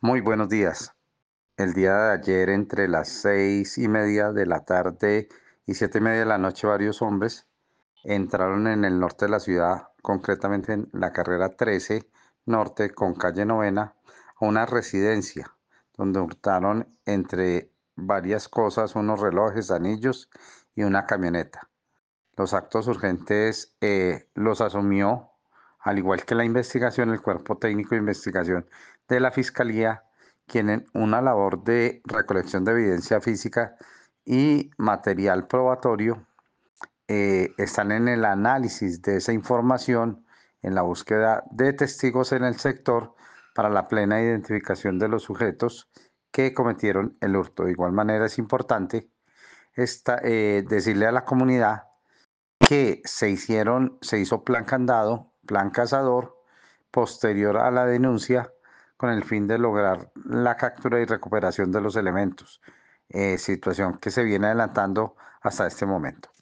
Muy buenos días. El día de ayer, entre las 6:30 de la tarde y 7:30 de la noche, varios hombres entraron en el norte de la ciudad, concretamente en la carrera 13 norte con calle Novena, a una residencia donde hurtaron entre varias cosas unos relojes, anillos y una camioneta. Los actos urgentes los asumió, al igual que la investigación, el Cuerpo Técnico de Investigación de la Fiscalía, quien en una labor de recolección de evidencia física y material probatorio están en el análisis de esa información, en la búsqueda de testigos en el sector para la plena identificación de los sujetos que cometieron el hurto. De igual manera es importante decirle a la comunidad que se hizo plan candado, plan cazador, posterior a la denuncia, con el fin de lograr la captura y recuperación de los elementos, situación que se viene adelantando hasta este momento.